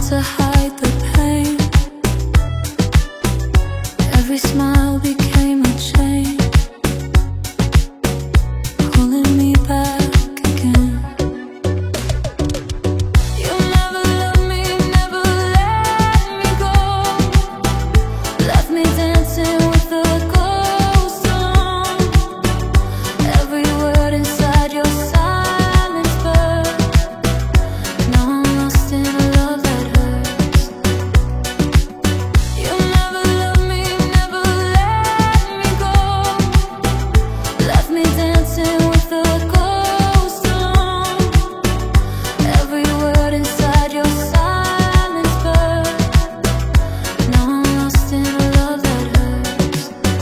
to hide the pain. Every smile became a chain, pulling me back again. You never loved me, never let me go. Left me dancing with a ghost alone. Every word inside your silence burned. Now I'm lost in a love that hurts. You never loved me, never let me go. Left me dancing with a ghost alone. Every word inside your silence burned. Now I'm lost in a love that hurts.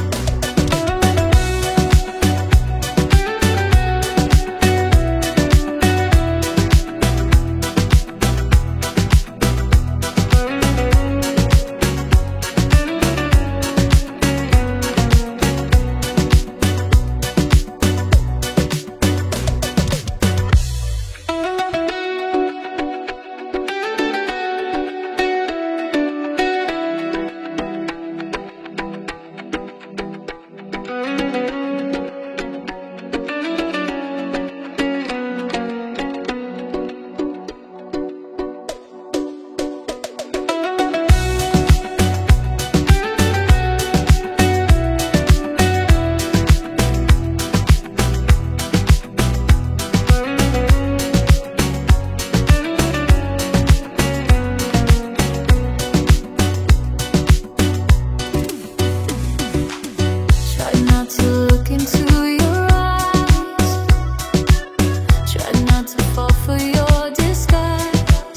Tried not to look into your eyes. Tried not to fall for your disguise.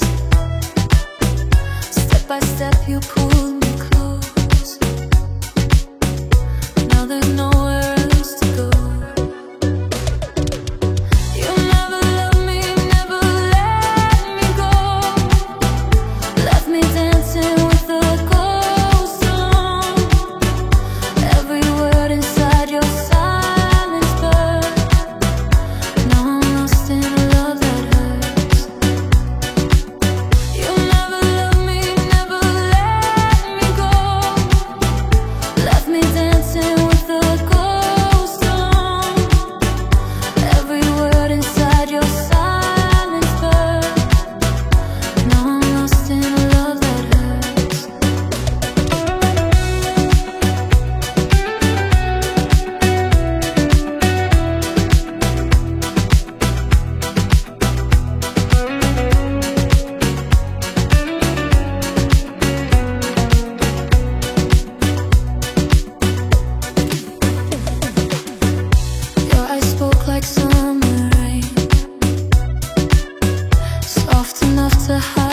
Step by step you pulled me close. Now there's nowhere else to go. You never loved me, never let me go. Left me dancing with a ghost alone. Every word inside your silence burned. Now I'm lost in a love that hurts. You never loved me, never let me go. Left me dancing with a ghost alone. Every word inside your silence burned. Now I'm lost in a love that hurts. Your eyes spoke like summer rain, soft enough to hide